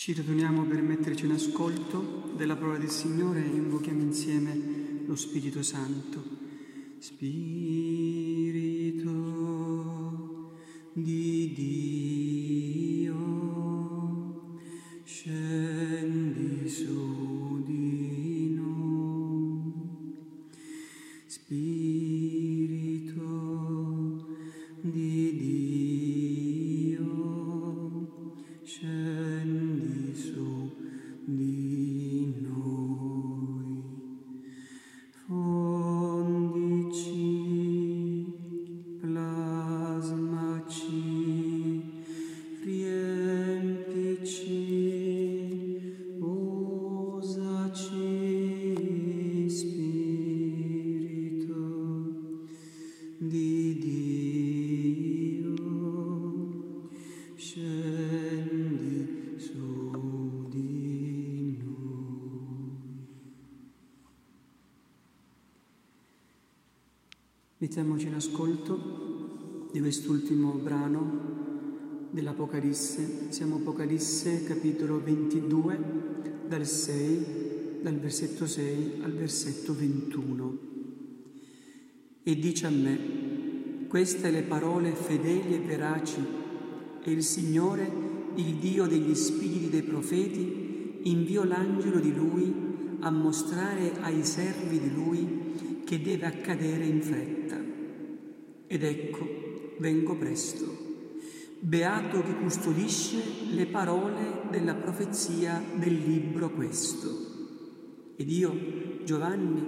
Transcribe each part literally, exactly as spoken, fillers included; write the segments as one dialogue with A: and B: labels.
A: Ci ritorniamo per metterci in ascolto della parola del Signore e invochiamo insieme lo Spirito Santo. Spirito di Dio, scendi su di noi. Spirito di Dio, scendi su di noi. Fondici, plasmaci, riempici, usaci, Spirito di Dio, scendi su di noi. Mettiamoci in ascolto di quest'ultimo brano dell'Apocalisse. Siamo Apocalisse capitolo ventidue, dal sei, dal versetto sei al versetto ventuno. E dice a me: queste le parole fedeli e veraci, e il Signore, il Dio degli spiriti dei profeti, inviò l'angelo di Lui a mostrare ai servi di Lui che deve accadere in fretta. Ed ecco, vengo presto. Beato chi custodisce le parole della profezia del libro questo. Ed io, Giovanni,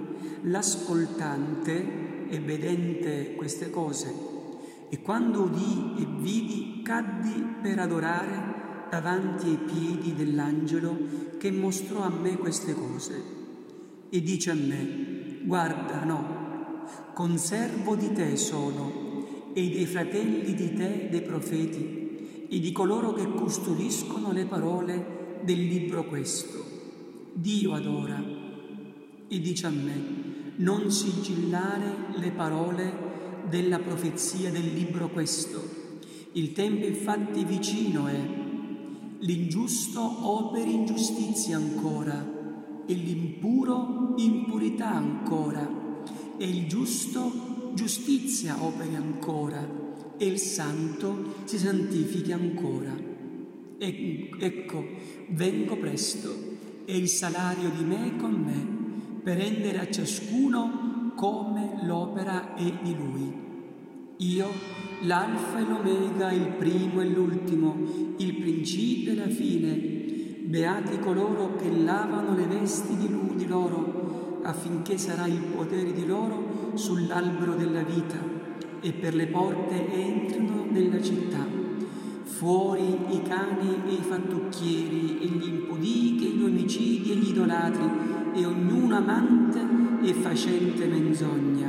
A: l'ascoltante e vedente queste cose, e quando udii e vidi, caddi per adorare davanti ai piedi dell'angelo che mostrò a me queste cose. E dice a me: guarda, no, conservo di te sono, e dei fratelli di te dei profeti, e di coloro che custodiscono le parole del libro questo. Dio adora. E dice a me: non sigillare le parole della profezia del libro questo. Il tempo infatti vicino è. L'ingiusto operi ingiustizia ancora, e l'impuro impurità ancora, e il giusto giustizia operi ancora, e il santo si santifichi ancora. E, ecco, vengo presto, e il salario di me è con me, per rendere a ciascuno come l'opera è di lui. Io, l'alfa e l'omega, il primo e l'ultimo, il principio e la fine. Beati coloro che lavano le vesti di, lui, di loro, affinché sarà il potere di loro sull'albero della vita, e per le porte entrino nella città. Fuori i cani e i fattucchieri, e gli impudicchi, e gli omicidi, e gli idolatri, e ognuno amante e facente menzogna.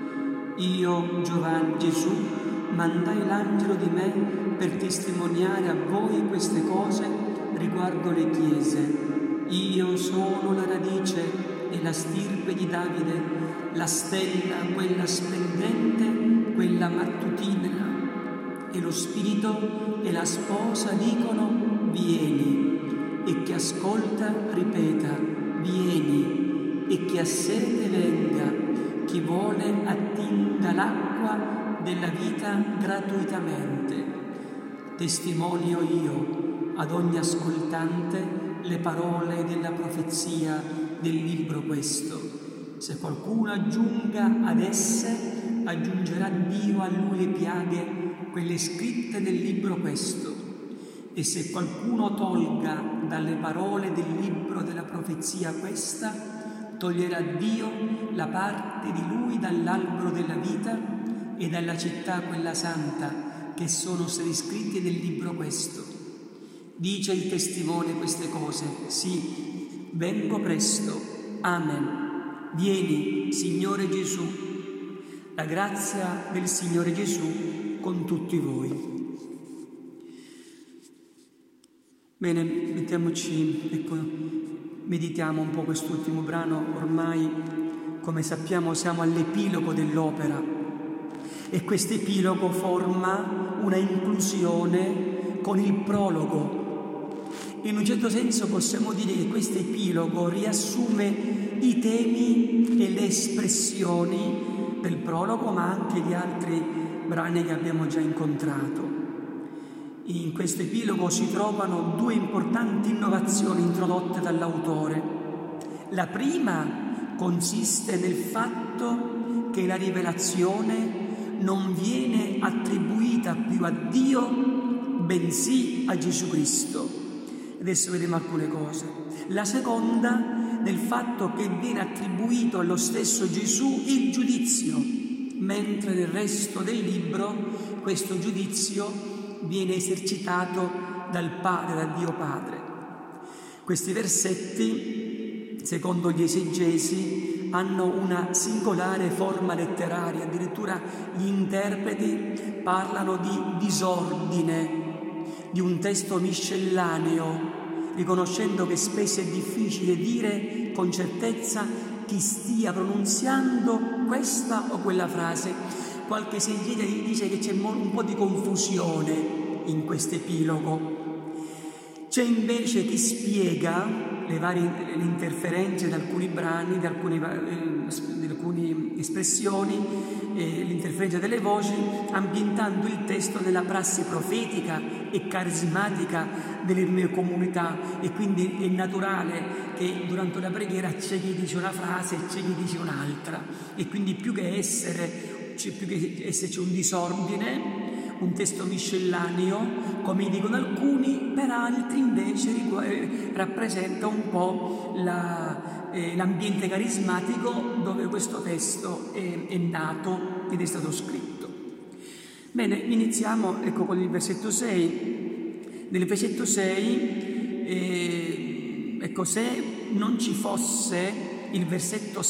A: Io, Giovanni, Gesù, mandai l'angelo di me per testimoniare a voi queste cose riguardo le chiese. Io sono la radice e la stirpe di Davide, la stella, quella splendente, quella mattutina. E lo Spirito e la sposa dicono: vieni. E chi ascolta ripeta: vieni. E chi ha sete venga. Chi vuole attinga l'acqua della vita gratuitamente. Testimonio io ad ogni ascoltante le parole della profezia del libro questo. Se qualcuno aggiunga ad esse, aggiungerà Dio a lui le piaghe, quelle scritte nel libro questo. E se qualcuno tolga dalle parole del libro della profezia questa, toglierà Dio la parte di lui dall'albero della vita e dalla città quella santa, che sono stati scritti nel libro questo. Dice il testimone queste cose: sì, vengo presto. Amen. Vieni, Signore Gesù. La grazia del Signore Gesù con tutti voi. Bene, mettiamoci, ecco, meditiamo un po' quest'ultimo brano. Ormai, come sappiamo, siamo all'epilogo dell'opera, e questo epilogo forma una inclusione con il prologo. in un certo senso possiamo dire che questo epilogo riassume i temi e le espressioni del prologo, ma anche di altri brani che abbiamo già incontrato. In questo epilogo si trovano due importanti innovazioni introdotte dall'autore. La prima consiste nel fatto che la rivelazione non viene attribuita più a Dio, bensì a Gesù Cristo. Adesso vedremo alcune cose. La seconda nel fatto che viene attribuito allo stesso Gesù il giudizio, mentre nel resto del libro questo giudizio viene esercitato dal Padre, da Dio Padre. Questi versetti, secondo gli esegesi, hanno una singolare forma letteraria, addirittura gli interpreti parlano di disordine, di un testo miscellaneo, riconoscendo che spesso è difficile dire con certezza chi stia pronunziando questa o quella frase. Qualche esegete dice che c'è un po' di confusione in questo epilogo. C'è invece chi spiega le varie le interferenze di alcuni brani, di alcune, eh, di alcune espressioni, eh, l'interferenza delle voci, ambientando il testo nella prassi profetica e carismatica delle mie comunità, e quindi è naturale che durante la preghiera c'è chi dice una frase e c'è chi dice un'altra, e quindi più che essere, c'è più che esserci un disordine, un testo miscellaneo, come dicono alcuni, per altri invece rappresenta un po' la, eh, l'ambiente carismatico dove questo testo è, è nato ed è stato scritto. Bene, iniziamo ecco, con il versetto sei. Nel versetto sei, eh, ecco, se non ci fosse il versetto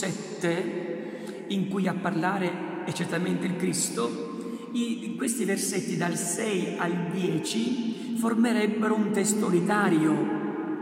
A: sette, in cui a parlare è certamente il Cristo, I, questi versetti dal sei al dieci formerebbero un testo unitario,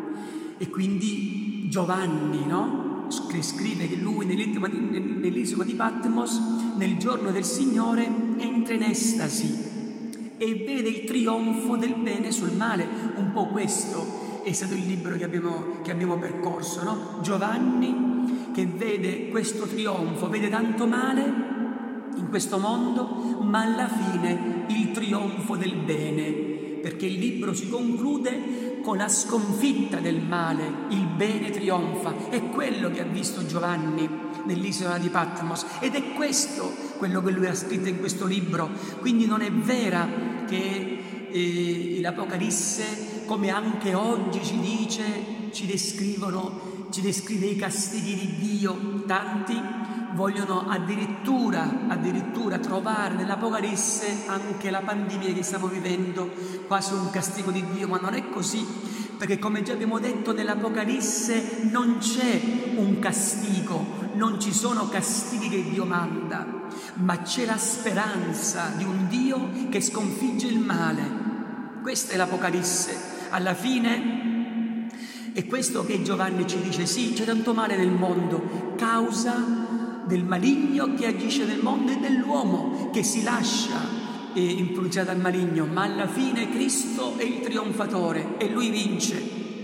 A: e quindi Giovanni, no? Che scrive che lui nell'isola di Patmos, nel giorno del Signore, entra in estasi e vede il trionfo del bene sul male. Un po' questo è stato il libro che abbiamo, che abbiamo percorso, no? Giovanni che vede questo trionfo, vede tanto male in questo mondo, ma alla fine il trionfo del bene, perché il libro si conclude con la sconfitta del male, il bene trionfa. È quello che ha visto Giovanni nell'isola di Patmos, ed è questo quello che lui ha scritto in questo libro. Quindi non è vera che eh, l'Apocalisse, come anche oggi ci dice, ci descrivono, ci descrive i castighi di Dio. Tanti vogliono addirittura, addirittura trovare nell'Apocalisse anche la pandemia che stiamo vivendo quasi un castigo di Dio, ma non è così, perché come già abbiamo detto nell'Apocalisse non c'è un castigo, non ci sono castighi che Dio manda, ma c'è la speranza di un Dio che sconfigge il male. Questa è l'Apocalisse. Alla fine è questo che Giovanni ci dice: sì, c'è tanto male nel mondo, causa del maligno che agisce nel mondo e dell'uomo che si lascia eh, influenzare dal maligno, ma alla fine Cristo è il trionfatore e lui vince.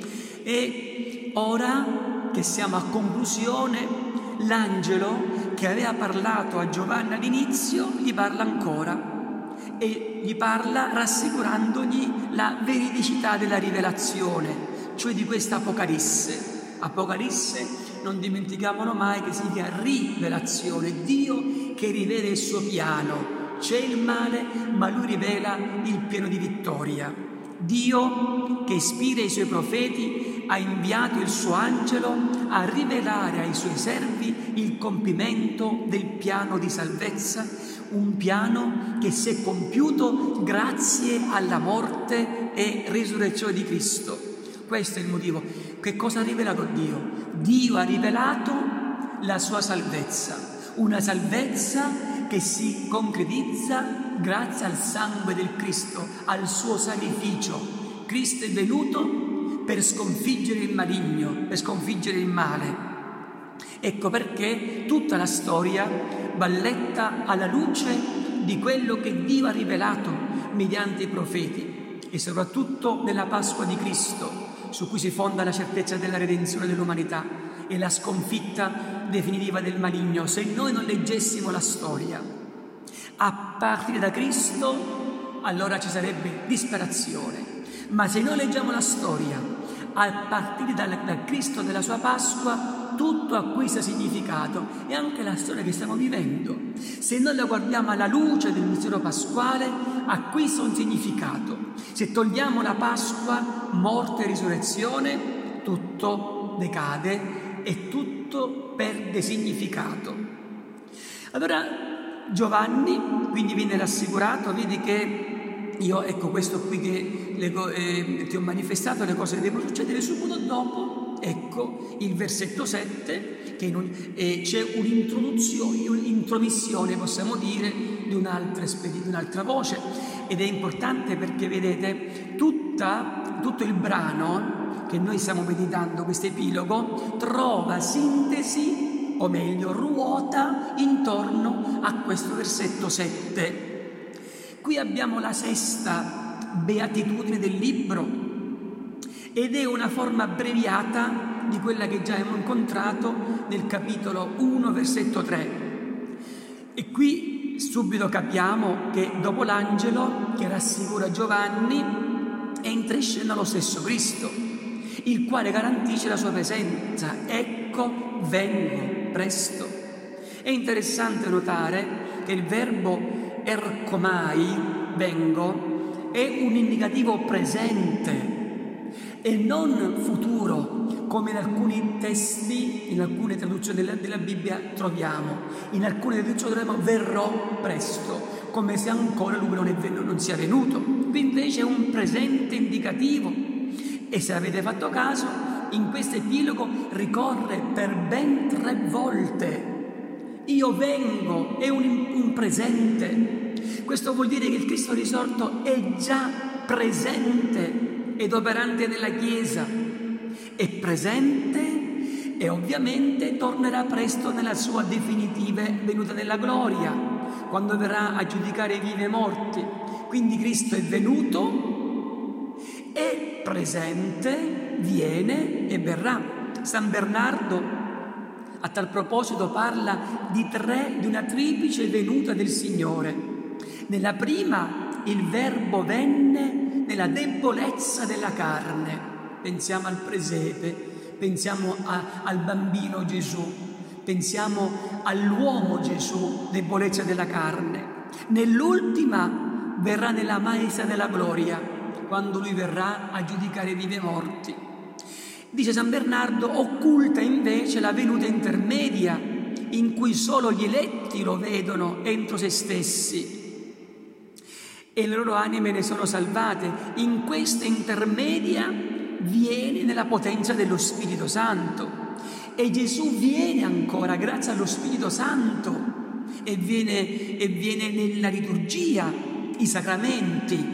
A: E ora che siamo a conclusione, l'angelo che aveva parlato a Giovanni all'inizio gli parla ancora, e gli parla rassicurandogli la veridicità della rivelazione, cioè di questa Apocalisse. Apocalisse, non dimentichiamolo mai, che significa rivelazione, Dio che rivela il suo piano. C'è il male, ma lui rivela il piano di vittoria. Dio che ispira i suoi profeti ha inviato il suo angelo a rivelare ai suoi servi il compimento del piano di salvezza, un piano che si è compiuto grazie alla morte e risurrezione di Cristo. Questo è il motivo. Che cosa ha rivelato Dio? Dio ha rivelato la sua salvezza, una salvezza che si concretizza grazie al sangue del Cristo, al suo sacrificio. Cristo è venuto per sconfiggere il maligno, per sconfiggere il male. Ecco perché tutta la storia va letta alla luce di quello che Dio ha rivelato mediante i profeti. e soprattutto nella Pasqua di Cristo, su cui si fonda la certezza della redenzione dell'umanità e la sconfitta definitiva del maligno. Se noi non leggessimo la storia a partire da Cristo, allora ci sarebbe disperazione. Ma se noi leggiamo la storia a partire dal, dal Cristo della sua Pasqua, tutto acquista significato, e anche la storia che stiamo vivendo, se noi la guardiamo alla luce del mistero pasquale, acquista un significato. Se togliamo la Pasqua, morte e risurrezione, tutto decade e tutto perde significato. Allora Giovanni quindi viene rassicurato, vedi che io, ecco questo qui che le, eh, ti ho manifestato, le cose che devono succedere subito dopo. Ecco il versetto sette, che non, eh, c'è un'introduzione, un'intromissione, possiamo dire, di un'altra, di un'altra voce, ed è importante perché vedete tutta, tutto il brano che noi stiamo meditando, questo epilogo, trova sintesi, o meglio ruota intorno a questo versetto sette. Qui abbiamo la sesta beatitudine del libro, ed è una forma abbreviata di quella che già abbiamo incontrato nel capitolo uno, versetto tre. E qui subito capiamo che dopo l'angelo che rassicura Giovanni entra in scena lo stesso Cristo, il quale garantisce la sua presenza. Ecco, vengo presto. È interessante notare che il verbo ercomai, vengo, è un indicativo presente e non futuro, come in alcuni testi, in alcune traduzioni della, della Bibbia troviamo. In alcune traduzioni troviamo verrò presto, come se ancora lui non, è, non sia venuto. Qui invece è un presente indicativo, e se avete fatto caso, in questo epilogo ricorre per ben tre volte. Io vengo, è un, un presente. Questo vuol dire che il Cristo risorto è già presente ed operante nella Chiesa, è presente e ovviamente tornerà presto nella sua definitiva venuta nella gloria, quando verrà a giudicare i vivi e morti. Quindi Cristo è venuto, è presente, viene e verrà. San Bernardo a tal proposito parla di tre, di una triplice venuta del Signore. Nella prima il Verbo venne nella debolezza della carne, pensiamo al presepe, pensiamo a, al bambino Gesù, pensiamo all'uomo Gesù, debolezza della carne. Nell'ultima verrà nella maestà della gloria, quando lui verrà a giudicare vivi e morti. Dice San Bernardo, occulta invece la venuta intermedia, in cui solo gli eletti lo vedono entro se stessi e le loro anime ne sono salvate. In questa intermedia viene nella potenza dello Spirito Santo, e Gesù viene ancora grazie allo Spirito Santo, e viene, e viene nella liturgia, i sacramenti.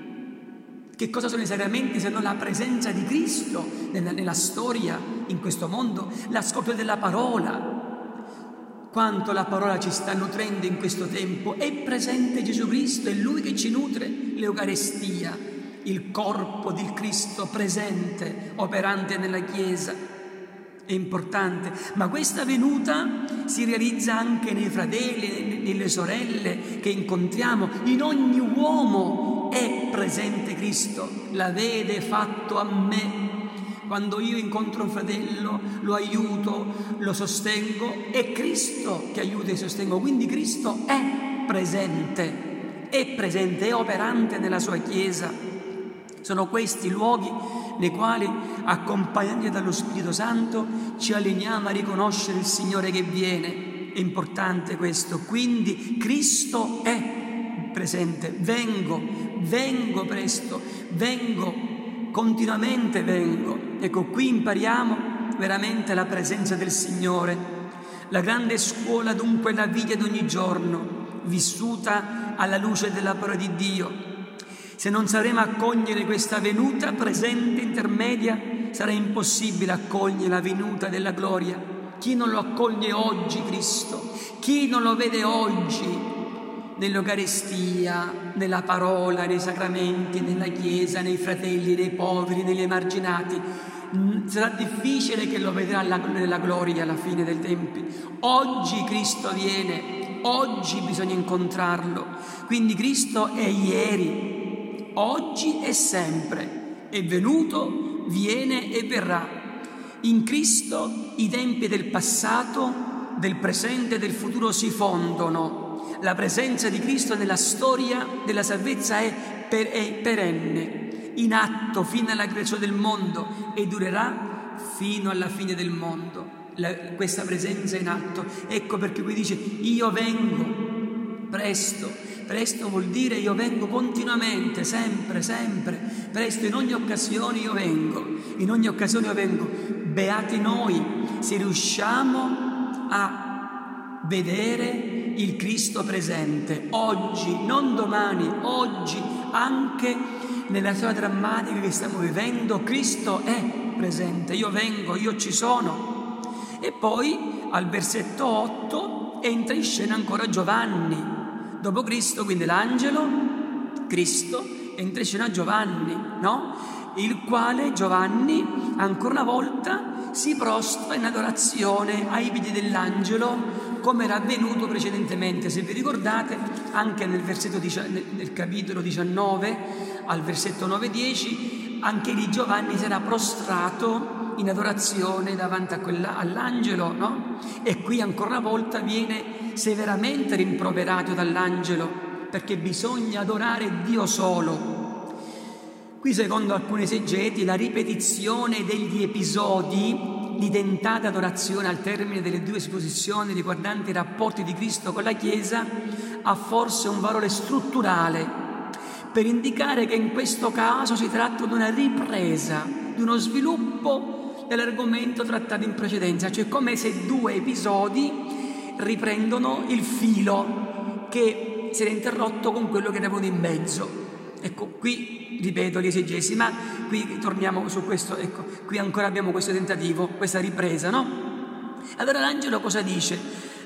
A: Che cosa sono i sacramenti se non la presenza di Cristo nella, nella storia, in questo mondo, l'ascolto della parola? Quanto la parola ci sta nutrendo in questo tempo. È presente Gesù Cristo, è Lui che ci nutre, l'Eucarestia, il corpo del Cristo presente, operante nella Chiesa. È importante, ma questa venuta si realizza anche nei fratelli, nelle sorelle che incontriamo. In ogni uomo è presente Cristo, l'avete fatto a me. Quando io incontro un fratello, lo aiuto, lo sostengo, è Cristo che aiuta e sostengo. Quindi Cristo è presente, è presente, è operante nella sua Chiesa. Sono questi i luoghi nei quali, accompagnati dallo Spirito Santo, ci alleniamo a riconoscere il Signore che viene. È importante questo. Quindi Cristo è presente. Vengo, vengo presto, vengo, continuamente vengo. Ecco, qui impariamo veramente la presenza del Signore. La grande scuola dunque è la vita di ogni giorno, vissuta alla luce della parola di Dio. Se non sapremo accogliere questa venuta presente intermedia, sarà impossibile accogliere la venuta della gloria. Chi non lo accoglie oggi Cristo, chi non lo vede oggi nell'Eucarestia, nella parola, nei sacramenti, nella Chiesa, nei fratelli, nei poveri, negli emarginati. Sarà difficile che lo vedrà nella gloria alla fine dei tempi. Oggi Cristo viene, oggi bisogna incontrarlo. Quindi Cristo è ieri, oggi e sempre. È venuto, viene e verrà. In Cristo i tempi del passato, del presente e del futuro si fondono. La presenza di Cristo nella storia della salvezza è, per, è perenne, in atto fino alla creazione del mondo e durerà fino alla fine del mondo. La, questa presenza in atto. Ecco perché qui dice: io vengo presto. Presto vuol dire io vengo continuamente, sempre, sempre. Presto, in ogni occasione io vengo. In ogni occasione io vengo. Beati noi se riusciamo a vedere il Cristo presente. Oggi, non domani, oggi, anche nella storia drammatica che stiamo vivendo, Cristo è presente. Io vengo, io ci sono. E poi al versetto otto entra in scena ancora Giovanni. Dopo Cristo, quindi l'angelo, Cristo, entra in scena Giovanni, no? Il quale Giovanni, ancora una volta, si prostra in adorazione ai piedi dell'angelo, come era avvenuto precedentemente. Se vi ricordate, anche nel, versetto, nel capitolo diciannove, al versetto nove dieci, anche lì Giovanni si era prostrato in adorazione davanti a quella, all'angelo, no? E qui ancora una volta viene severamente rimproverato dall'angelo, perché bisogna adorare Dio solo. Qui, secondo alcuni esegeti, la ripetizione degli episodi di tentata adorazione al termine delle due esposizioni riguardanti i rapporti di Cristo con la Chiesa ha forse un valore strutturale per indicare che in questo caso si tratta di una ripresa, di uno sviluppo dell'argomento trattato in precedenza, cioè come se due episodi riprendono il filo che si era interrotto con quello che era venuto in mezzo. Ecco, qui ripeto l'esegesi, ma qui torniamo su questo, ecco, qui ancora abbiamo questo tentativo, questa ripresa, no? Allora l'angelo cosa dice?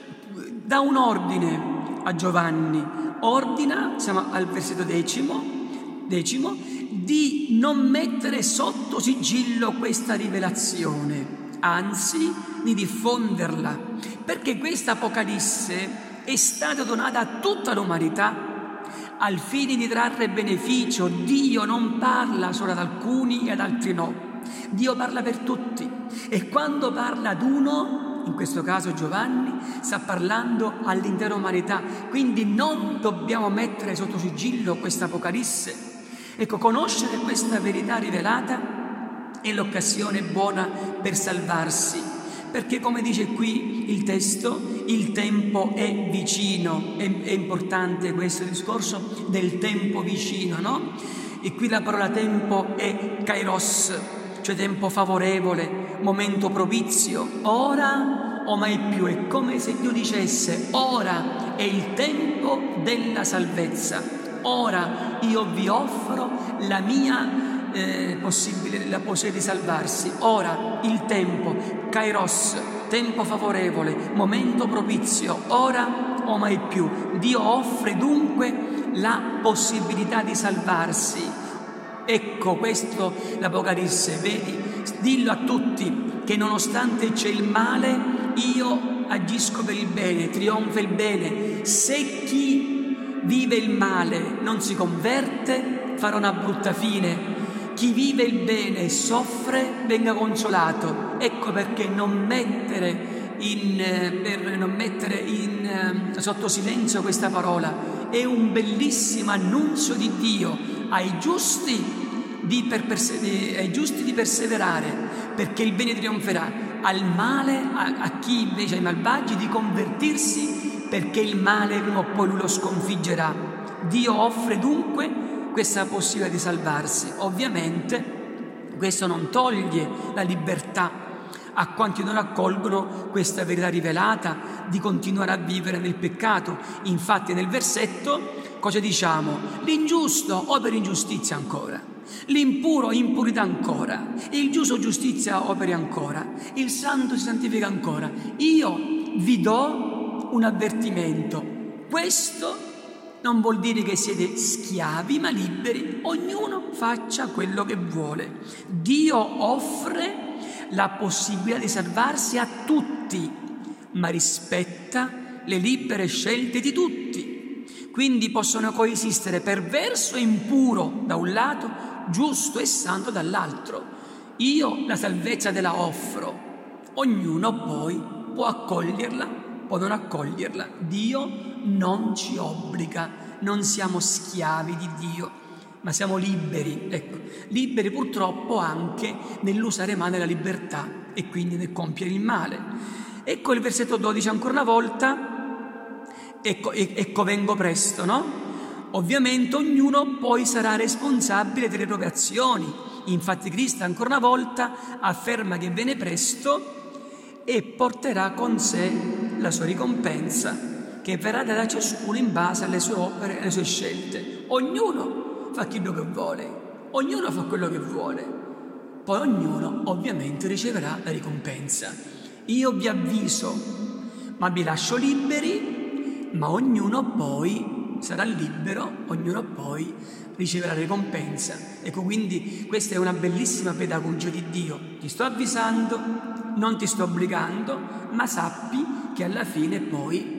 A: Dà un ordine a Giovanni, ordina, siamo al versetto decimo, decimo, di non mettere sotto sigillo questa rivelazione, anzi di diffonderla, perché questa Apocalisse è stata donata a tutta l'umanità al fine di trarre beneficio. Dio non parla solo ad alcuni e ad altri no, Dio parla per tutti, e quando parla ad uno, in questo caso Giovanni, sta parlando all'intera umanità. Quindi non dobbiamo mettere sotto sigillo questa Apocalisse. Ecco, conoscere questa verità rivelata è l'occasione buona per salvarsi, perché come dice qui il testo, il tempo è vicino. È, è importante questo discorso del tempo vicino, no? E qui la parola tempo è kairos, cioè tempo favorevole, momento propizio, ora o mai più. È come se Dio dicesse: ora è il tempo della salvezza, ora io vi offro la mia Eh, possibile, la possibilità di salvarsi. Ora il tempo, kairos, tempo favorevole, momento propizio, ora o mai più. Dio offre dunque la possibilità di salvarsi. Ecco questo l'Apocalisse, vedi? Dillo a tutti che nonostante c'è il male, io agisco per il bene, trionfa il bene. Se chi vive il male non si converte, farà una brutta fine. Chi vive il bene e soffre venga consolato. Ecco perché non mettere, in, per non mettere in, sotto silenzio questa parola. È un bellissimo annunzio di Dio ai giusti di, per perse- ai giusti di perseverare, perché il bene trionferà. Al male, a, a chi invece, ai malvagi, di convertirsi, perché il male prima o poi lui lo sconfiggerà. Dio offre dunque questa possibilità di salvarsi. Ovviamente questo non toglie la libertà a quanti non accolgono questa verità rivelata di continuare a vivere nel peccato. Infatti nel versetto cosa diciamo? L'ingiusto opera ingiustizia ancora, l'impuro impurità ancora, il giusto giustizia operi ancora, il santo si santifica ancora. Io vi do un avvertimento: questo non vuol dire che siete schiavi, ma liberi. Ognuno faccia quello che vuole. Dio offre la possibilità di salvarsi a tutti, ma rispetta le libere scelte di tutti. Quindi possono coesistere perverso e impuro da un lato, giusto e santo dall'altro. Io la salvezza te la offro, ognuno poi può accoglierla, può non accoglierla. Dio non ci obbliga, non siamo schiavi di Dio, ma siamo liberi, ecco, liberi purtroppo anche nell'usare male la libertà e quindi nel compiere il male. Ecco il versetto dodici ancora una volta, ecco, ecco vengo presto, no? Ovviamente ognuno poi sarà responsabile delle proprie azioni. Infatti Cristo ancora una volta afferma che viene presto e porterà con sé la sua ricompensa, che verrà da ciascuno in base alle sue opere e alle sue scelte. Ognuno fa quello che vuole, ognuno fa quello che vuole, poi ognuno ovviamente riceverà la ricompensa. Io vi avviso, ma vi lascio liberi, ma ognuno poi sarà libero, ognuno poi riceverà la ricompensa. Ecco, quindi questa è una bellissima pedagogia di Dio. Ti sto avvisando, non ti sto obbligando, ma sappi che alla fine poi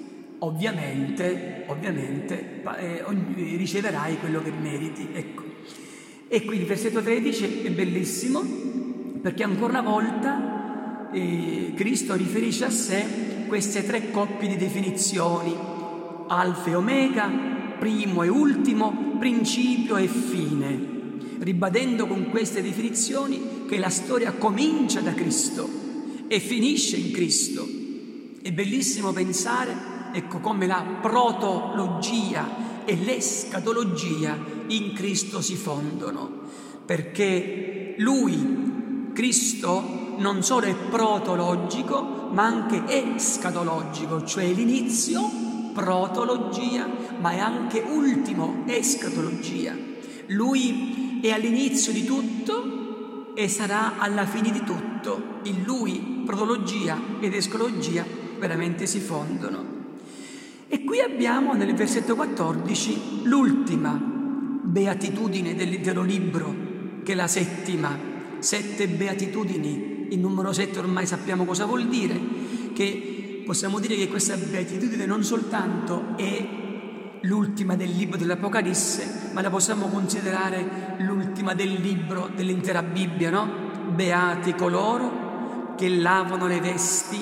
A: Ovviamente, ovviamente eh, riceverai quello che meriti. Ecco. E quindi il versetto tredici è bellissimo, perché ancora una volta eh, Cristo riferisce a sé queste tre coppie di definizioni: alfa e omega, primo e ultimo, principio e fine, ribadendo con queste definizioni che la storia comincia da Cristo e finisce in Cristo. È bellissimo pensare, ecco, come la protologia e l'escatologia in Cristo si fondono, perché Lui, Cristo, non solo è protologico, ma anche escatologico, cioè l'inizio, protologia, ma è anche ultimo, escatologia. Lui è all'inizio di tutto e sarà alla fine di tutto. In Lui protologia ed escatologia veramente si fondono. E qui abbiamo nel versetto quattordici l'ultima beatitudine dell'intero libro, che è la settima. Sette beatitudini, il numero sette ormai sappiamo cosa vuol dire, che possiamo dire che questa beatitudine non soltanto è l'ultima del libro dell'Apocalisse, ma la possiamo considerare l'ultima del libro dell'intera Bibbia, no? Beati coloro che lavano le vesti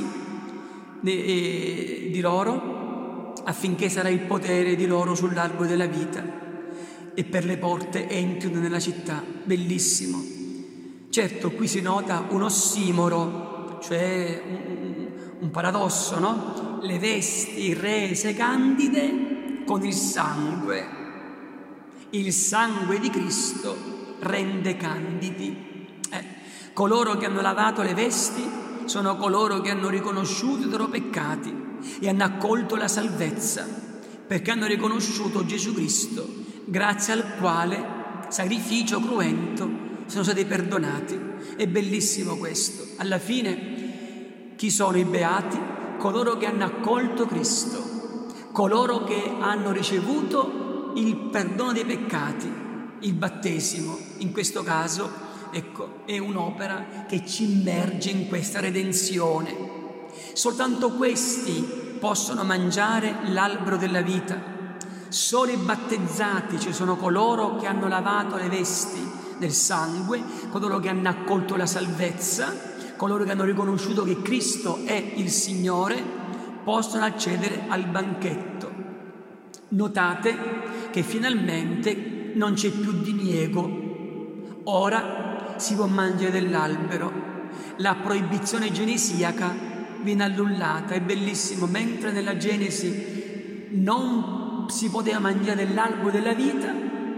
A: di loro, affinché sarà il potere di loro sull'albero della vita e per le porte entrino nella città. Bellissimo. Certo, qui si nota un ossimoro, cioè un, un paradosso, no? Le vesti rese candide con il sangue. Il sangue di Cristo rende candidi. Eh, coloro che hanno lavato le vesti sono coloro che hanno riconosciuto i loro peccati e hanno accolto la salvezza, perché hanno riconosciuto Gesù Cristo, grazie al quale sacrificio cruento sono stati perdonati. È bellissimo questo. Alla fine chi sono i beati? Coloro che hanno accolto Cristo, coloro che hanno ricevuto il perdono dei peccati, il battesimo. In questo caso, ecco, è un'opera che ci immerge in questa redenzione. Soltanto questi possono mangiare l'albero della vita. Solo i battezzati, cioè sono coloro che hanno lavato le vesti del sangue, coloro che hanno accolto la salvezza, coloro che hanno riconosciuto che Cristo è il Signore, possono accedere al banchetto. Notate che finalmente non c'è più diniego. Ora si può mangiare dell'albero. La proibizione genesiaca viene annullata. È bellissimo, mentre nella Genesi non si poteva mangiare dell'albero della vita,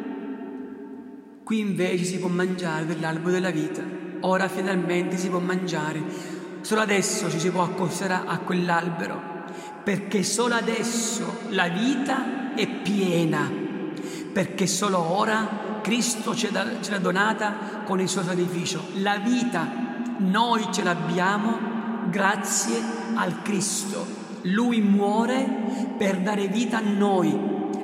A: qui invece si può mangiare dell'albero della vita. Ora finalmente si può mangiare. Solo adesso ci si può accostare a quell'albero, perché solo adesso la vita è piena, perché solo ora Cristo ce l'ha, ce l'ha donata con il suo sacrificio. La vita noi ce l'abbiamo grazie al Cristo. Lui muore per dare vita a noi.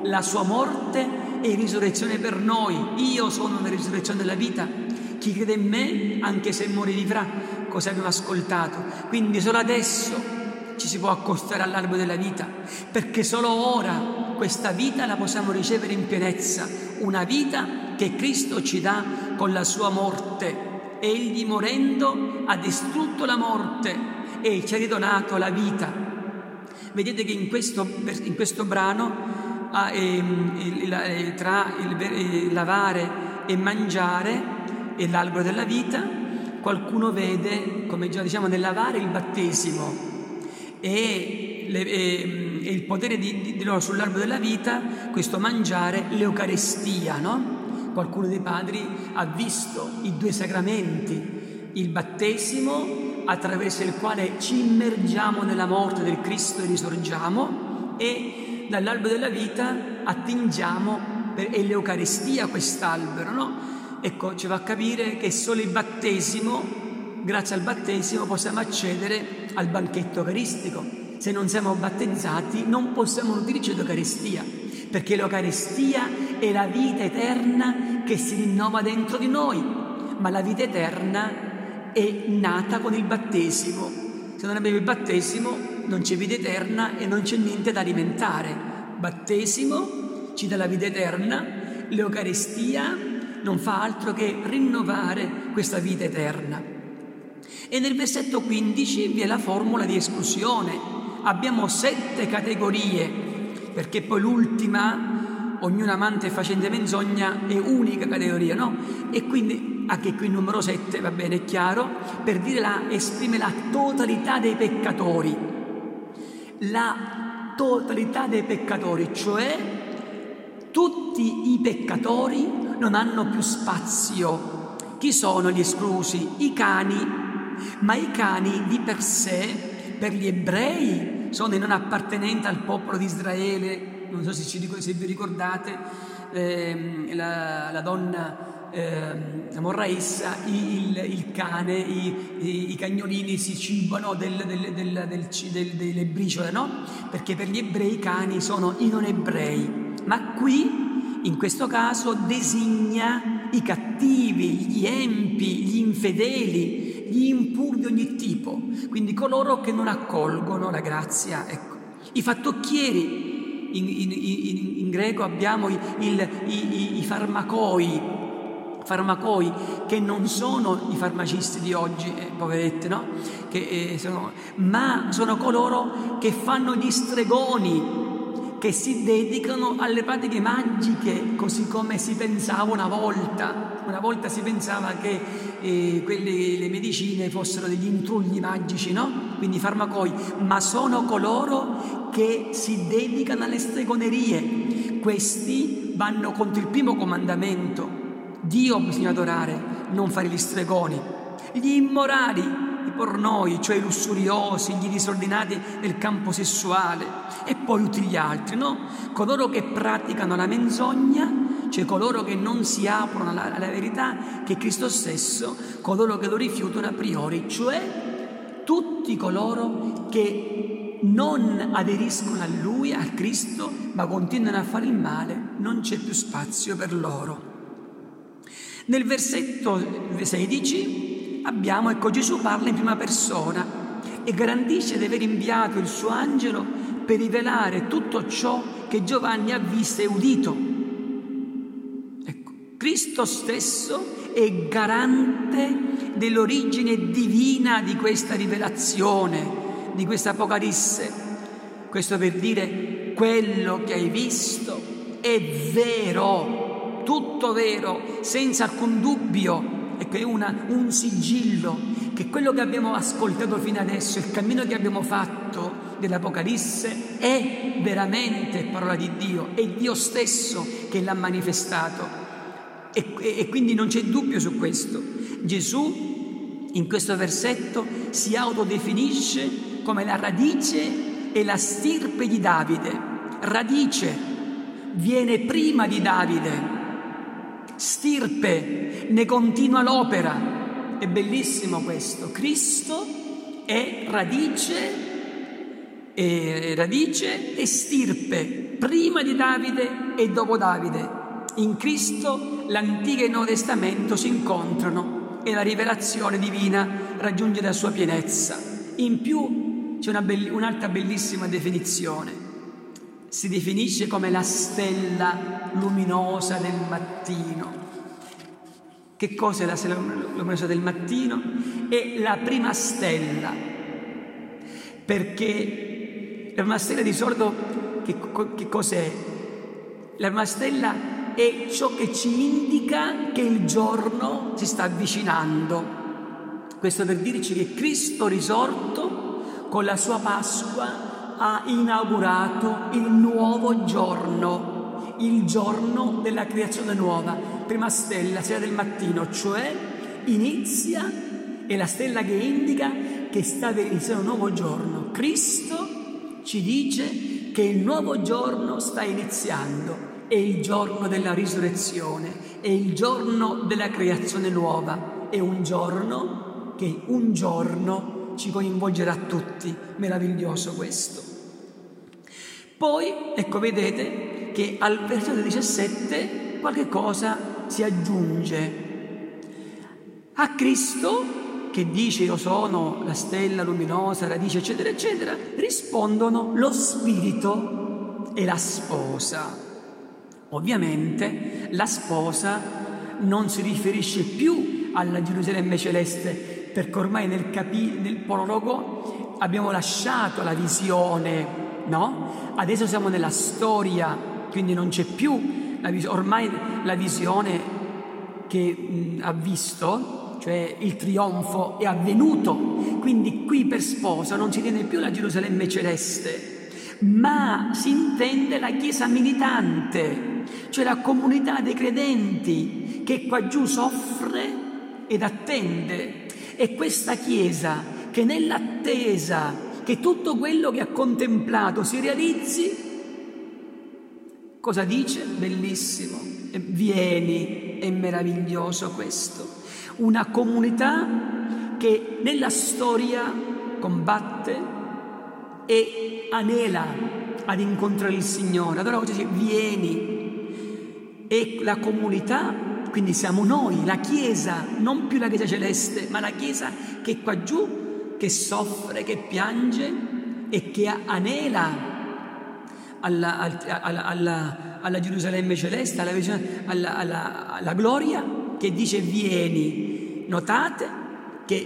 A: la sua morte e risurrezione per noi. Io sono la risurrezione della vita. Chi crede in me, anche se muore vivrà. Cosa abbiamo ascoltato? Quindi solo adesso ci si può accostare all'albero della vita, perché solo ora questa vita la possiamo ricevere in pienezza, una vita che Cristo ci dà con la sua morte. Egli morendo ha distrutto la morte e ci ha ridonato la vita. Vedete che in questo, in questo brano ah, eh, eh, tra il, il lavare e mangiare e l'albero della vita, qualcuno vede, come già diciamo, nel lavare il battesimo e, le, e, e il potere di, di, di loro sull'albero della vita, questo mangiare, l'Eucarestia, no? Qualcuno dei padri ha visto i due sacramenti, il battesimo attraverso il quale ci immergiamo nella morte del Cristo e risorgiamo, e dall'albero della vita attingiamo per, è l'Eucarestia quest'albero, no? Ecco, ci fa capire che solo il battesimo, grazie al battesimo possiamo accedere al banchetto eucaristico. Se non siamo battezzati non possiamo nutrire l'Eucarestia, perché l'Eucarestia è la vita eterna che si rinnova dentro di noi, ma la vita eterna è nata con il battesimo. Se non abbiamo il battesimo non c'è vita eterna e non c'è niente da alimentare. Battesimo ci dà la vita eterna, l'Eucarestia non fa altro che rinnovare questa vita eterna. E nel versetto quindici vi è la formula di esclusione. Abbiamo sette categorie, perché poi l'ultima, ognuno amante e facente menzogna, è unica categoria, no? E quindi anche qui il numero sette, va bene, è chiaro, per dire la, esprime la totalità dei peccatori. La totalità dei peccatori, cioè tutti i peccatori non hanno più spazio. Chi sono gli esclusi? I cani. Ma i cani di per sé, per gli ebrei, sono i non appartenenti al popolo di Israele. Non so se, ci, se vi ricordate, eh, la, la donna eh, la Morraessa, il, il cane, i, i, i cagnolini si cibano del, del, del, del, del, delle briciole, no? Perché per gli ebrei i cani sono i non ebrei. Ma qui, in questo caso, designa i cattivi, gli empi, gli infedeli, gli impuri di ogni tipo, quindi coloro che non accolgono la grazia. Ecco, i fattocchieri, in, in, in, in greco abbiamo i, il, i, i farmacoi, farmacoi che non sono i farmacisti di oggi, eh, poveretti, no? Che, eh, sono, ma sono coloro che fanno gli stregoni, che si dedicano alle pratiche magiche, così come si pensava una volta. Una volta si pensava che eh, quelle, le medicine fossero degli intrugli magici, no? Quindi farmacoi, ma sono coloro che si dedicano alle stregonerie. Questi vanno contro il primo comandamento. Dio bisogna adorare, non fare gli stregoni. Gli immorali, i pornoi, cioè i lussuriosi, gli disordinati nel campo sessuale, e poi tutti gli altri, no? Coloro che praticano la menzogna, cioè coloro che non si aprono alla, alla verità che è Cristo stesso, coloro che lo rifiutano a priori, cioè tutti coloro che non aderiscono a Lui, a Cristo, ma continuano a fare il male, non c'è più spazio per loro. Nel versetto sedici abbiamo, ecco, Gesù parla in prima persona e garantisce di aver inviato il suo angelo per rivelare tutto ciò che Giovanni ha visto e udito. Ecco, Cristo stesso è garante dell'origine divina di questa rivelazione, di questa Apocalisse. Questo per dire: quello che hai visto è vero, tutto vero, senza alcun dubbio. Ecco, è una, un sigillo che quello che abbiamo ascoltato fino adesso, il cammino che abbiamo fatto dell'Apocalisse, è veramente parola di Dio, è Dio stesso che l'ha manifestato, e, e, e quindi non c'è dubbio su questo. Gesù in questo versetto si autodefinisce come la radice e la stirpe di Davide. Radice, viene prima di Davide, stirpe, ne continua l'opera. È bellissimo questo. Cristo è radice, è radice e stirpe, prima di Davide e dopo Davide. In Cristo l'Antico e il Nuovo Testamento si incontrano e la rivelazione divina raggiunge la sua pienezza. In più c'è una belli- un'altra bellissima definizione. Si definisce come la stella luminosa del mattino. Che cos'è la stella luminosa del mattino? È la prima stella, perché la prima stella di solito che, che cos'è? La prima stella è ciò che ci indica che il giorno si sta avvicinando. Questo per dirci che Cristo risorto con la sua Pasqua ha inaugurato il nuovo giorno, il giorno della creazione nuova. Prima stella, sera del mattino, cioè inizia, è la stella che indica che sta iniziando un nuovo giorno. Cristo ci dice che il nuovo giorno sta iniziando. È il giorno della risurrezione, è il giorno della creazione nuova, è un giorno che un giorno ci coinvolgerà tutti. Meraviglioso questo. Poi, ecco, vedete che al versetto diciassette qualche cosa si aggiunge. A Cristo, che dice io sono la stella luminosa, radice, eccetera, eccetera, rispondono lo Spirito e la sposa. Ovviamente la sposa non si riferisce più alla Gerusalemme celeste, perché ormai nel, capi- nel prologo abbiamo lasciato la visione, no? Adesso siamo nella storia, quindi non c'è più la vis- ormai la visione che mh, ha visto, cioè il trionfo è avvenuto, quindi qui per sposa non si tiene più la Gerusalemme celeste, ma si intende la Chiesa militante, cioè la comunità dei credenti che qua giù soffre ed attende. E questa Chiesa che nell'attesa che tutto quello che ha contemplato si realizzi, cosa dice? Bellissimo, vieni, è meraviglioso questo. Una comunità che nella storia combatte e anela ad incontrare il Signore. Allora cosa dice? Vieni. E la comunità, quindi siamo noi, la Chiesa, non più la Chiesa celeste, ma la Chiesa che è qua giù, che soffre, che piange e che anela alla, alla, alla, alla Gerusalemme celeste, alla, alla, alla, alla gloria, che dice vieni. Notate che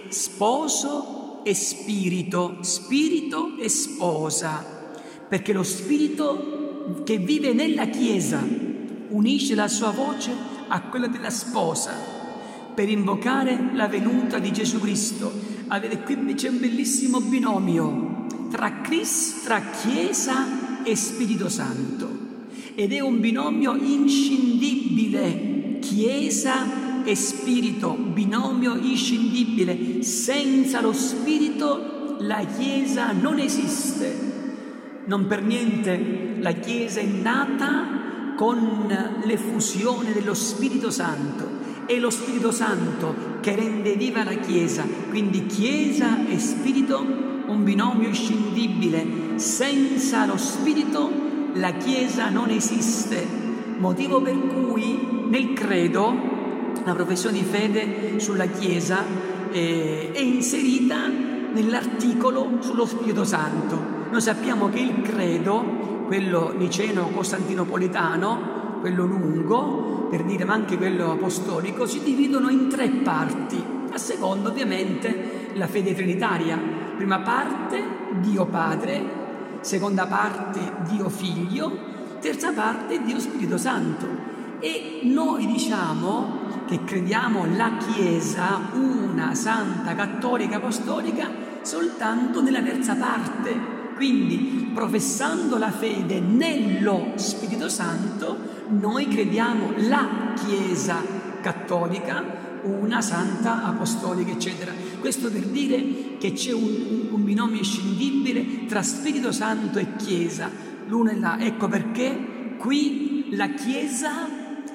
A: sposo e spirito, spirito e sposa, perché lo spirito che vive nella Chiesa unisce la sua voce a quella della sposa per invocare la venuta di Gesù Cristo. Avete, qui c'è un bellissimo binomio tra Cristo, tra Chiesa e Spirito Santo, ed è un binomio inscindibile. Chiesa e Spirito, binomio inscindibile. Senza lo Spirito la Chiesa non esiste. Non per niente la Chiesa è nata con l'effusione dello Spirito Santo. È lo Spirito Santo che rende viva la Chiesa. Quindi Chiesa e Spirito, un binomio inscindibile. Senza lo Spirito la Chiesa non esiste. Motivo per cui nel credo la professione di fede sulla Chiesa eh, è inserita nell'articolo sullo Spirito Santo. Noi sappiamo che il credo, quello niceno-costantinopolitano, quello lungo, per dire, ma anche quello apostolico, si dividono in tre parti, a seconda ovviamente la fede trinitaria. Prima parte Dio Padre, seconda parte Dio Figlio, terza parte Dio Spirito Santo. E noi diciamo che crediamo la Chiesa una, santa, cattolica, apostolica, soltanto nella terza parte. Quindi, professando la fede nello Spirito Santo, noi crediamo la Chiesa cattolica, una, santa, apostolica, eccetera. Questo per dire che c'è un, un binomio inscindibile tra Spirito Santo e Chiesa, l'una e l'altra. Ecco perché qui la Chiesa,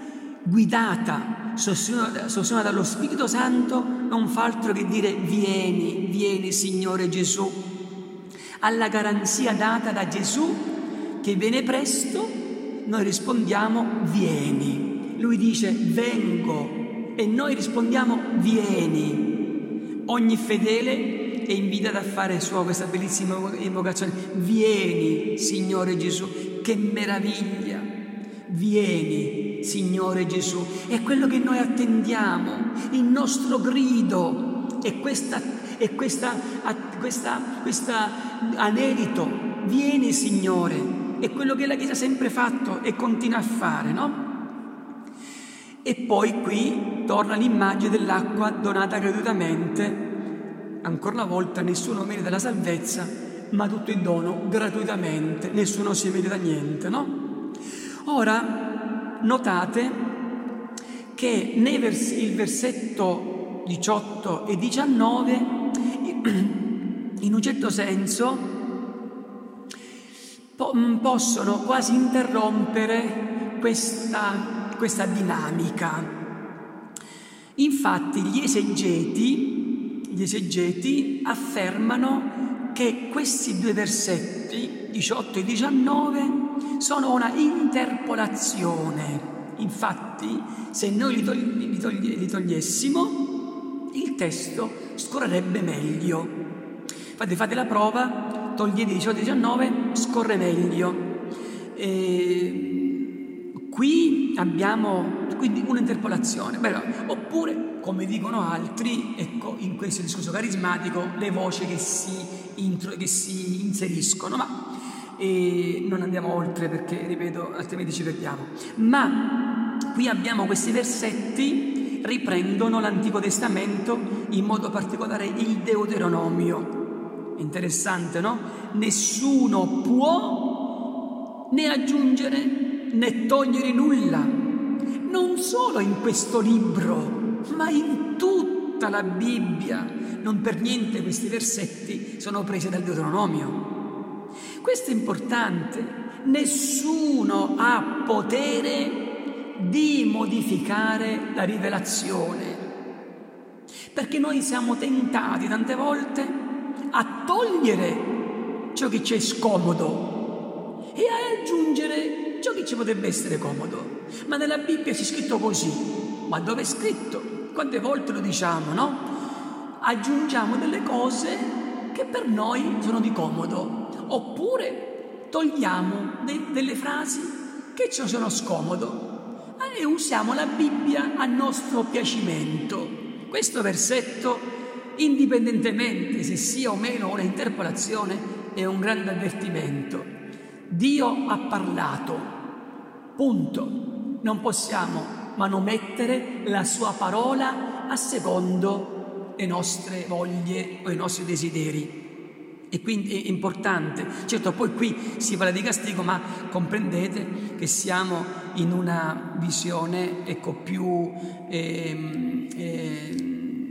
A: guidata, sostenuta dallo Spirito Santo, non fa altro che dire vieni, vieni Signore Gesù, alla garanzia data da Gesù che viene presto noi rispondiamo vieni. Lui dice vengo e noi rispondiamo vieni. Ogni fedele è invitato a fare sua questa bellissima invocazione. Vieni, Signore Gesù, che meraviglia! Vieni, Signore Gesù. È quello che noi attendiamo, il nostro grido è questa, è questa, questa, questa anelito. Vieni, Signore. È quello che la Chiesa ha sempre fatto e continua a fare, no? E poi qui torna l'immagine dell'acqua donata gratuitamente. Ancora una volta nessuno merita la salvezza, ma tutto è dono gratuitamente, nessuno si merita niente, no? Ora notate che nei vers- il versetto diciotto e diciannove in un certo senso po- possono quasi interrompere questa, questa dinamica. Infatti gli esegeti Gli esegeti affermano che questi due versetti, diciotto e diciannove, sono una interpolazione. Infatti, se noi li, togli, li, togli, li togliessimo, il testo scorrerebbe meglio. Infatti, fate la prova, togliete diciotto e diciannove, scorre meglio. E qui abbiamo quindi un'interpolazione. Beh, oppure, come dicono altri, ecco, in questo discorso carismatico, le voci che si, intro, che si inseriscono, ma eh, non andiamo oltre perché, ripeto, altrimenti ci perdiamo. Ma qui abbiamo questi versetti, riprendono l'Antico Testamento, in modo particolare il Deuteronomio. Interessante, no? Nessuno può né aggiungere né togliere nulla, non solo in questo libro, ma in tutta la Bibbia. Non per niente questi versetti sono presi dal Deuteronomio. Questo è importante. Nessuno ha potere di modificare la rivelazione, perché noi siamo tentati tante volte a togliere ciò che ci è scomodo e a aggiungere ciò che ci potrebbe essere comodo. Ma nella Bibbia c'è scritto così. Ma dove è scritto? Quante volte lo diciamo, no? Aggiungiamo delle cose che per noi sono di comodo, oppure togliamo de- delle frasi che ci sono scomodo e usiamo la Bibbia a nostro piacimento. Questo versetto, indipendentemente se sia o meno una interpolazione, è un grande avvertimento. Dio ha parlato, punto. Non possiamo manomettere la sua parola a secondo le nostre voglie o i nostri desideri. E quindi è importante. Certo, poi qui si parla di castigo, ma comprendete che siamo in una visione, ecco, più eh, eh,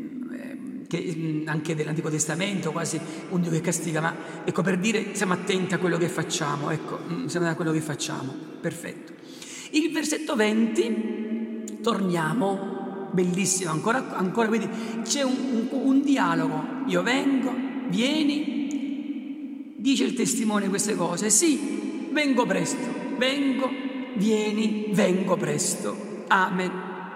A: che anche dell'Antico Testamento, quasi un Dio che castiga, ma ecco, per dire, siamo attenti a quello che facciamo, ecco, siamo a quello che facciamo. Perfetto. Il versetto venti, torniamo, bellissimo, ancora, ancora quindi c'è un, un, un dialogo. Io vengo, vieni, dice il testimone queste cose. Sì, vengo presto, vengo, vieni, vengo presto. Amen.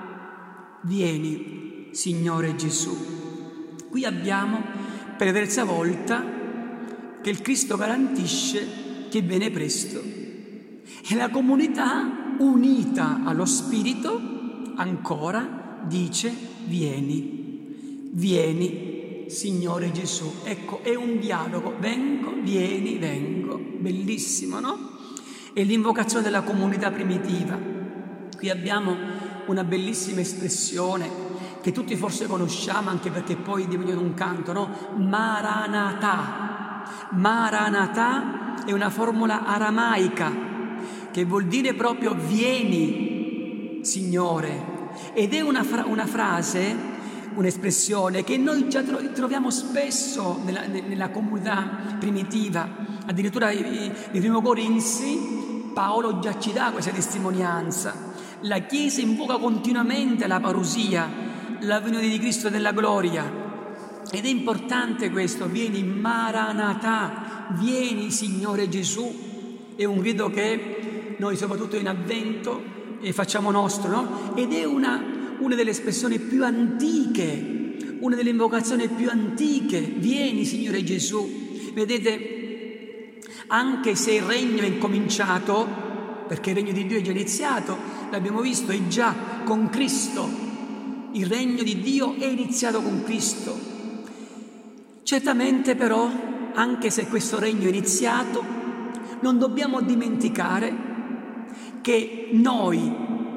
A: Vieni, Signore Gesù. Qui abbiamo per la terza volta che il Cristo garantisce che viene presto. E la comunità unita allo Spirito ancora dice vieni, vieni Signore Gesù. Ecco, è un dialogo, vengo, vieni, vengo. Bellissimo, no? È l'invocazione della comunità primitiva. Qui abbiamo una bellissima espressione che tutti forse conosciamo, anche perché poi è diventato un canto, no? Maranatha. Maranatha è una formula aramaica che vuol dire proprio vieni, Signore. Ed è una, fra- una frase, un'espressione che noi già tro- troviamo spesso nella, nella comunità primitiva. Addirittura nei primi Corinzi Paolo già ci dà questa testimonianza. La Chiesa invoca continuamente la parousia, la venuta di Cristo della gloria. Ed è importante questo, vieni Maranatha, vieni Signore Gesù. È un grido che noi soprattutto in Avvento e facciamo nostro, no? Ed è una, una delle espressioni più antiche, una delle invocazioni più antiche. Vieni, Signore Gesù. Vedete, anche se il regno è incominciato, perché il regno di Dio è già iniziato, l'abbiamo visto, è già con Cristo. Il regno di Dio è iniziato con Cristo. Certamente però, anche se questo regno è iniziato, non dobbiamo dimenticare che noi,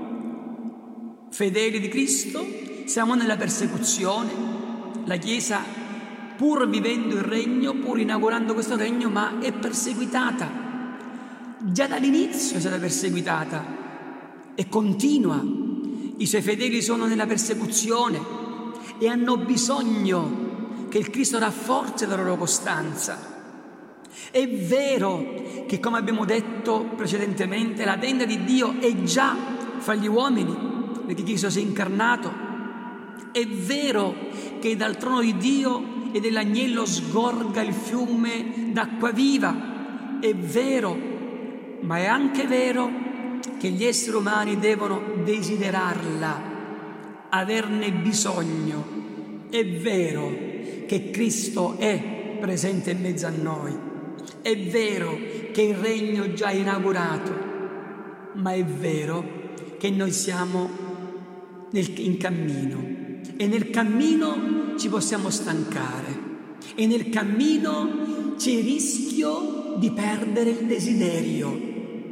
A: fedeli di Cristo, siamo nella persecuzione. La Chiesa, pur vivendo il regno, pur inaugurando questo regno, ma è perseguitata. Già dall'inizio è stata perseguitata e continua. I suoi fedeli sono nella persecuzione e hanno bisogno che il Cristo rafforzi la loro costanza. È vero che, come abbiamo detto precedentemente, la tenda di Dio è già fra gli uomini, perché Cristo si è incarnato. È vero che dal trono di Dio e dell'agnello sgorga il fiume d'acqua viva. È vero, ma è anche vero che gli esseri umani devono desiderarla, averne bisogno. È vero che Cristo è presente in mezzo a noi, è vero che il regno è già inaugurato, ma è vero che noi siamo nel, in cammino e nel cammino ci possiamo stancare e nel cammino c'è il rischio di perdere il desiderio,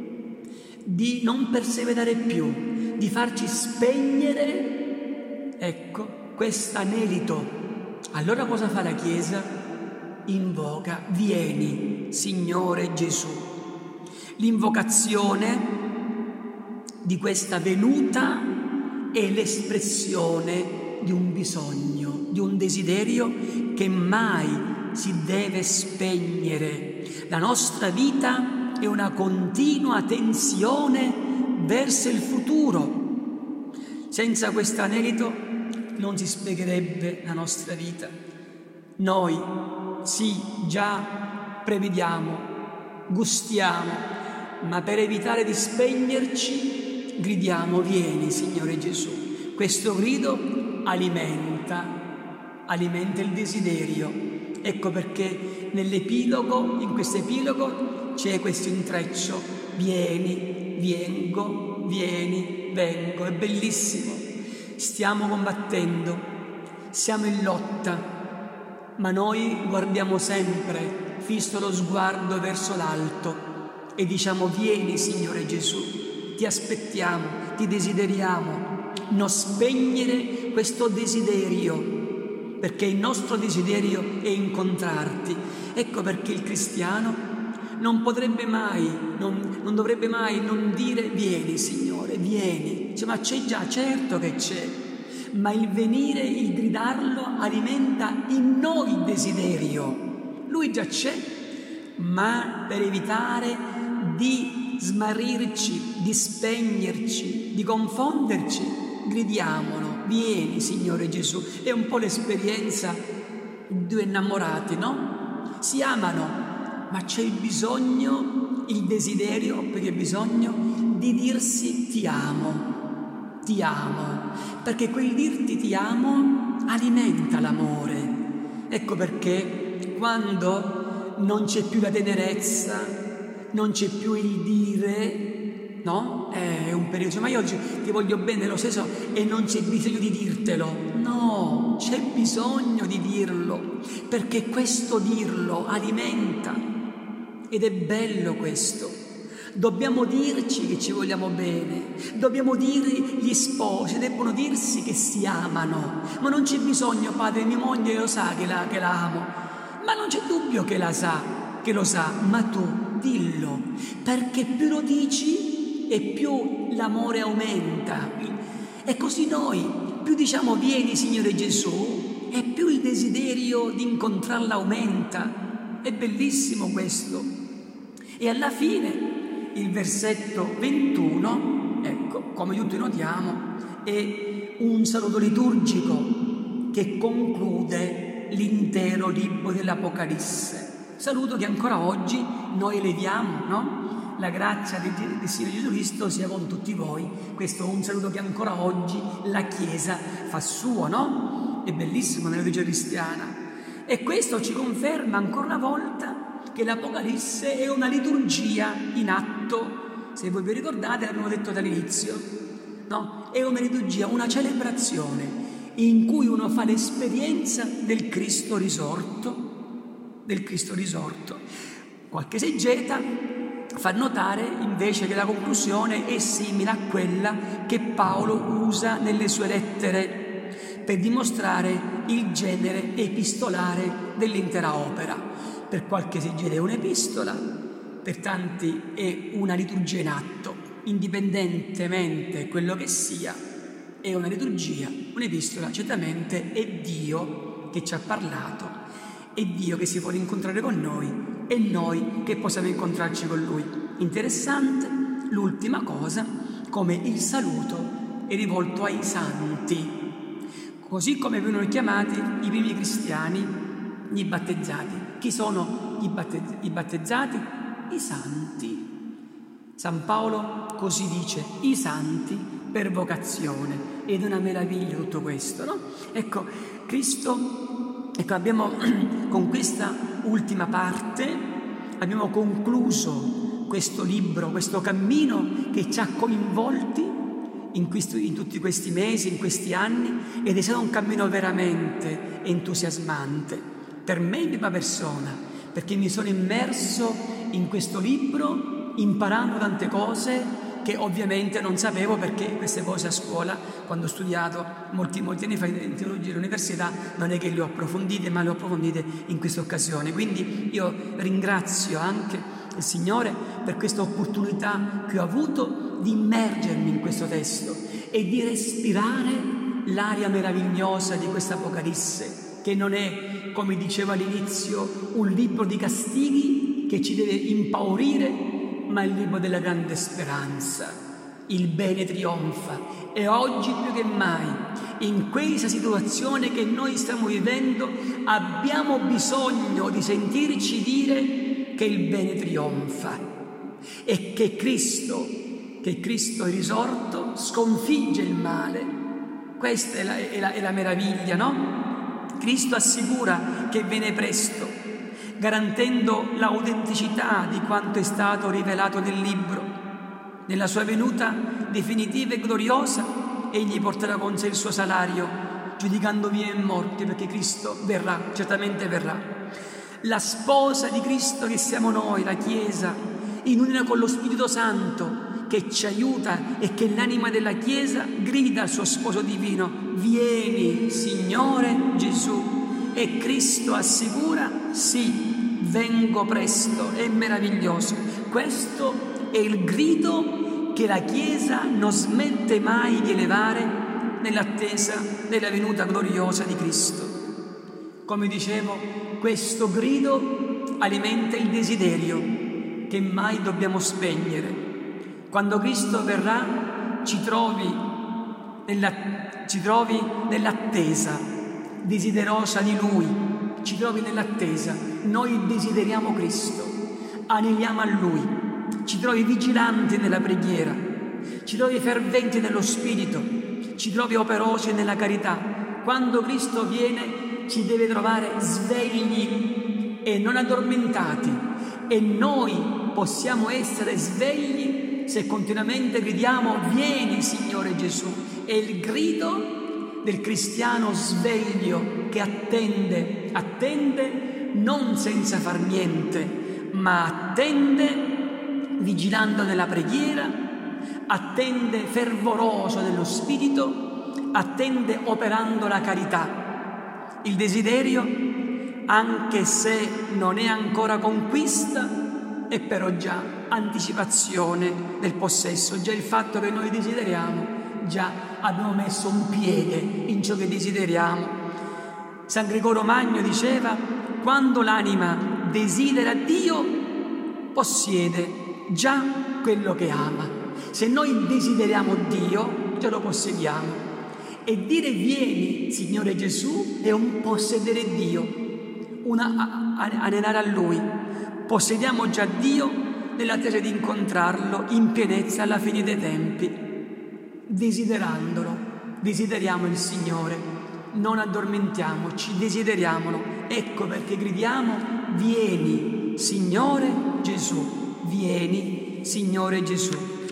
A: di non perseverare più, di farci spegnere, ecco, questo anelito. Allora cosa fa la Chiesa? Invoca, vieni, Signore Gesù. L'invocazione di questa venuta è l'espressione di un bisogno, di un desiderio che mai si deve spegnere. La nostra vita è una continua tensione verso il futuro. Senza questo anelito non si spiegherebbe la nostra vita. Noi sì, già prevediamo, gustiamo, ma per evitare di spegnerci gridiamo, vieni Signore Gesù. Questo grido alimenta, alimenta il desiderio. Ecco perché nell'epilogo, in questo epilogo, c'è questo intreccio, vieni, vengo, vieni, vengo. È bellissimo. Stiamo combattendo, siamo in lotta, ma noi guardiamo sempre, fisso lo sguardo verso l'alto e diciamo, vieni Signore Gesù, ti aspettiamo, ti desideriamo. Non spegnere questo desiderio, perché il nostro desiderio è incontrarti. Ecco perché il cristiano non potrebbe mai, non, non dovrebbe mai non dire vieni Signore, vieni. Dice, ma c'è già, certo che c'è, ma il venire, il gridarlo alimenta in noi il desiderio. Lui già c'è, ma per evitare di smarrirci, di spegnerci, di confonderci, gridiamolo, vieni Signore Gesù. È un po' l'esperienza di due innamorati, no? Si amano, ma c'è il bisogno, il desiderio, perché bisogno di dirsi ti amo, ti amo, perché quel dirti ti amo alimenta l'amore. Ecco perché quando non c'è più la tenerezza, non c'è più il dire, no? È un periodo, ma io oggi ti voglio bene lo stesso e non c'è bisogno di dirtelo. No, c'è bisogno di dirlo, perché questo dirlo alimenta. Ed è bello questo. Dobbiamo dirci che ci vogliamo bene, dobbiamo dire, gli sposi debbono dirsi che si amano, ma non c'è bisogno, padre, mia moglie lo sa che la, che la amo, ma non c'è dubbio che la sa, che lo sa, ma tu dillo, perché più lo dici e più l'amore aumenta. E così noi più diciamo vieni Signore Gesù e più il desiderio di incontrarla aumenta. È bellissimo questo. E alla fine il versetto ventuno, ecco, come tutti notiamo, è un saluto liturgico che conclude l'intero libro dell'Apocalisse. Saluto che ancora oggi noi eleviamo, no? La grazia del Signore Gesù Cristo sia con tutti voi. Questo è un saluto che ancora oggi la Chiesa fa suo, no? È bellissimo nella liturgia cristiana. E questo ci conferma ancora una volta che l'Apocalisse è una liturgia in atto. Se voi vi ricordate, l'abbiamo detto dall'inizio, no? È una liturgia, una celebrazione in cui uno fa l'esperienza del Cristo risorto, del Cristo risorto. Qualche esegeta fa notare invece che la conclusione è simile a quella che Paolo usa nelle sue lettere per dimostrare il genere epistolare dell'intera opera. Per qualche esegeta è un'epistola, per tanti è una liturgia in atto, indipendentemente quello che sia, è una liturgia, un'epistola, certamente è Dio che ci ha parlato, è Dio che si vuole incontrare con noi e noi che possiamo incontrarci con Lui. Interessante l'ultima cosa, come il saluto è rivolto ai santi, così come vengono chiamati i primi cristiani, i battezzati. Chi sono i, battezz- i battezzati? I santi. San Paolo così dice, i santi per vocazione, ed è una meraviglia tutto questo, no? Ecco, Cristo, ecco, abbiamo con questa ultima parte abbiamo concluso questo libro, questo cammino che ci ha coinvolti in, questo, in tutti questi mesi, in questi anni, ed è stato un cammino veramente entusiasmante per me in prima persona, perché mi sono immerso in questo libro imparando tante cose che ovviamente non sapevo, perché queste cose a scuola, quando ho studiato molti, molti anni fa in teologia all'università, non è che le ho approfondite, ma le ho approfondite in questa occasione. Quindi io ringrazio anche il Signore per questa opportunità che ho avuto di immergermi in questo testo e di respirare l'aria meravigliosa di questa Apocalisse, che non è, come dicevo all'inizio, un libro di castighi che ci deve impaurire, ma il libro della grande speranza. Il bene trionfa e oggi più che mai, in questa situazione che noi stiamo vivendo, abbiamo bisogno di sentirci dire che il bene trionfa e che Cristo, che Cristo è risorto, sconfigge il male. Questa è la, è la, è la meraviglia, no? Cristo assicura che viene presto, garantendo l'autenticità di quanto è stato rivelato nel libro. Nella sua venuta definitiva e gloriosa, egli porterà con sé il suo salario, giudicando vivi e morti, perché Cristo verrà, certamente verrà. La sposa di Cristo che siamo noi, la Chiesa, in unione con lo Spirito Santo, che ci aiuta e che l'anima della Chiesa grida al suo sposo divino: vieni, Signore Gesù. E Cristo assicura: sì, vengo presto. È meraviglioso. Questo è il grido che la Chiesa non smette mai di elevare nell'attesa della venuta gloriosa di Cristo. Come dicevo, questo grido alimenta il desiderio che mai dobbiamo spegnere. Quando Cristo verrà, ci trovi, nella, ci trovi nell'attesa desiderosa di Lui, ci trovi nell'attesa. Noi desideriamo Cristo, aneliamo a Lui, ci trovi vigilanti nella preghiera, ci trovi ferventi nello Spirito, ci trovi operosi nella carità. Quando Cristo viene ci deve trovare svegli e non addormentati, e noi possiamo essere svegli se continuamente gridiamo: vieni, Signore Gesù. È il grido del cristiano sveglio che attende, attende non senza far niente, ma attende vigilando nella preghiera, attende fervoroso nello spirito, attende operando la carità. Il desiderio, anche se non è ancora conquista, è però già anticipazione del possesso. Già il fatto che noi desideriamo, già abbiamo messo un piede in ciò che desideriamo. San Gregorio Magno diceva: quando l'anima desidera Dio, possiede già quello che ama. Se noi desideriamo Dio, già lo possediamo. E dire vieni, Signore Gesù, è un possedere Dio, una anelare a Lui. Possediamo già Dio nell'attesa di incontrarlo in pienezza alla fine dei tempi. Desiderandolo, desideriamo il Signore, non addormentiamoci, desideriamolo. Ecco perché gridiamo: vieni, Signore Gesù, vieni, Signore Gesù.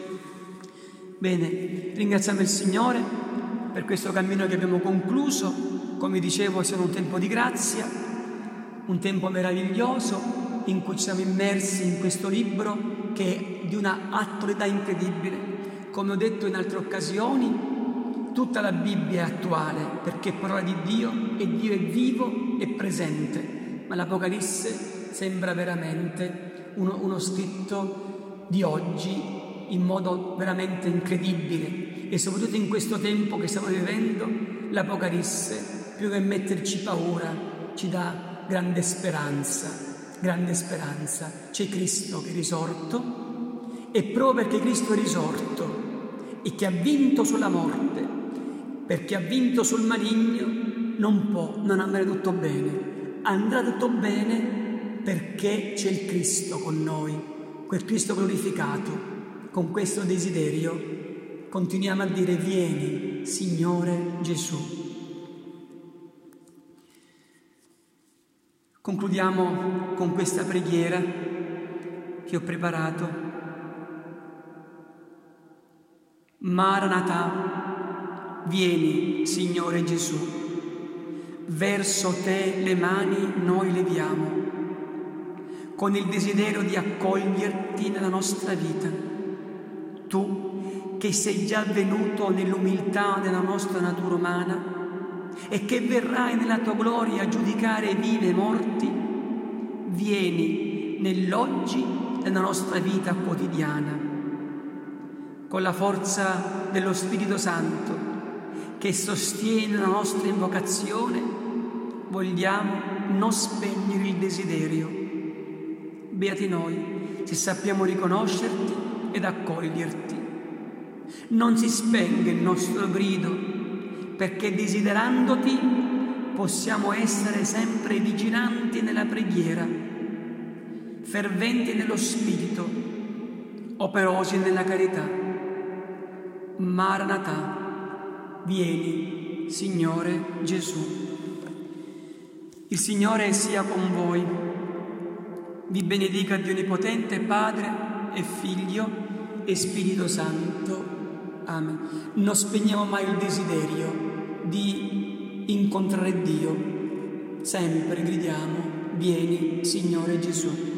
A: Bene, ringraziamo il Signore per questo cammino che abbiamo concluso. Come dicevo, è stato un tempo di grazia, un tempo meraviglioso in cui siamo immersi in questo libro che è di una attualità incredibile. Come ho detto in altre occasioni, tutta la Bibbia è attuale perché è parola di Dio e Dio è vivo e presente, ma l'Apocalisse sembra veramente uno, uno scritto di oggi in modo veramente incredibile, e soprattutto in questo tempo che stiamo vivendo l'Apocalisse, più che metterci paura, ci dà grande speranza. Grande speranza. C'è Cristo che è risorto, e proprio perché Cristo è risorto e che ha vinto sulla morte, perché ha vinto sul maligno, non può non andare tutto bene. Andrà tutto bene perché c'è il Cristo con noi, quel Cristo glorificato. Con questo desiderio continuiamo a dire: vieni, Signore Gesù. Concludiamo con questa preghiera che ho preparato. Maranatha, vieni, Signore Gesù. Verso te le mani noi leviamo, con il desiderio di accoglierti nella nostra vita. Tu che sei già venuto nell'umiltà della nostra natura umana e che verrai nella tua gloria a giudicare vivi e morti, vieni nell'oggi della nostra vita quotidiana. Con la forza dello Spirito Santo che sostiene la nostra invocazione, vogliamo non spegnere il desiderio. Beati noi se sappiamo riconoscerti ed accoglierti. Non si spenga il nostro grido, perché desiderandoti possiamo essere sempre vigilanti nella preghiera, ferventi nello spirito, operosi nella carità. Maranatha, vieni, Signore Gesù. Il Signore sia con voi. Vi benedica Dio Onnipotente, Padre e Figlio e Spirito Santo. Amen. Non spegniamo mai il desiderio di incontrare Dio. Sempre gridiamo: vieni, Signore Gesù.